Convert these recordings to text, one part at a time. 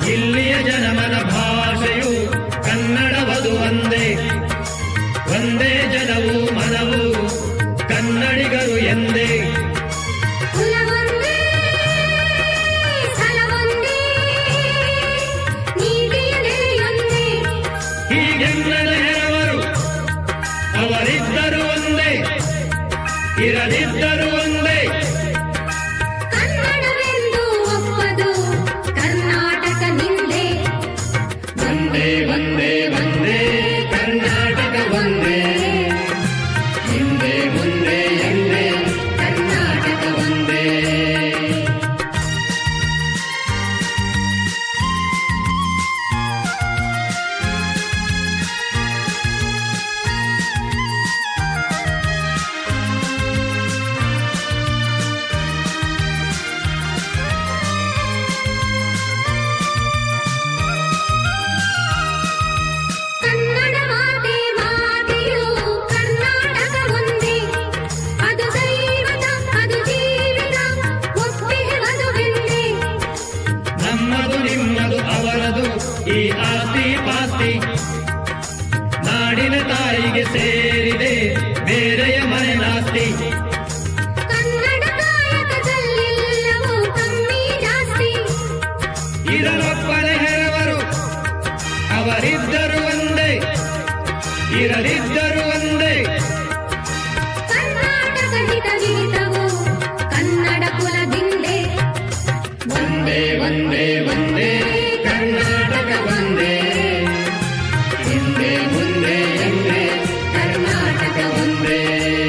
ಇಲ್ಲಿಯ ಜನಮನ ಭಾಷೆಯು ಕನ್ನಡವದು ಒಂದೇ. ಒಂದೇ ಜನವು ಮನವು ಕನ್ನಡಿಗರು ಎಂದೇ. ಹೀಗೆನ್ನದ ಹೆರವರು ಅವರಿದ್ದರು ಒಂದೇ, ಇರದಿದ್ದರು ಒಂದೇ. ಕನ್ನಡವೆಂದು ಒಪ್ಪದು ಕರ್ನಾಟಕ ನಿಂದೆ. ಒಂದೇ ಒಂದೇ ಒಂದೇ ಕರ್ನಾಟಕ ಒಂದೇ. ಹಿಂದೆ ಮುಂದೆ ಎಂದೇ ಕರ್ನಾಟಕ ಒಂದೇ. ಈ ಆಸ್ತಿ ಪಾಸ್ತಿ ನಾಡಿನ ತಾಯಿಗೆ ಸೇರಿದೆ, ಬೇರೆಯ ಮನೆ ನಾಸ್ತಿ. ಕನ್ನಡ ಕಾಯಕದಲ್ಲೆಲ್ಲವೂ ಕಮ್ಮಿ ಜಾಸ್ತಿ. ಇರಲೊಪ್ಪದ ಹೆರವರು ಅವರಿದ್ದರು ಒಂದೇ, ಇರದಿದ್ದರು ಒಂದೇ. ಕರ್ನಾಟಕ ಹಿತವಿಹಿತವು ಕನ್ನಡ ಕುಲದಿಂದೆ. ಒಂದೇ ಒಂದೇ ಒಂದೇ ಕರ್ನಾಟಕ ಒಂದೇ. ಹಿಂದೆ ಮುಂದೆ ಎಂದೇ ಕರ್ನಾಟಕ ಒಂದೇ.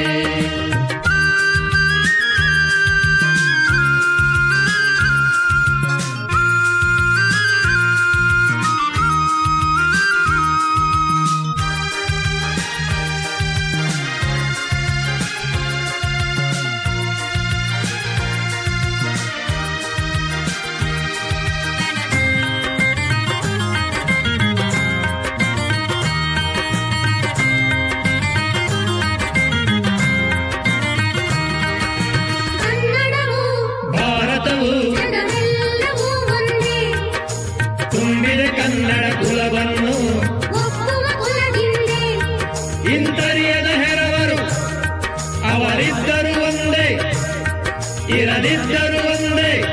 ಜಗವೆಲ್ಲವೂ ಒಂದೇ. ತುಂಬಿದ ಕನ್ನಡ ಕುಲವನ್ನು ಒಪ್ಪುವ ಕುಲದಿಂದೆ. ಇಂತರಿಯದ ಹೆರವರು ಅವರಿದ್ದರು ಒಂದೇ, ಇರದಿದ್ದರು ಒಂದೇ.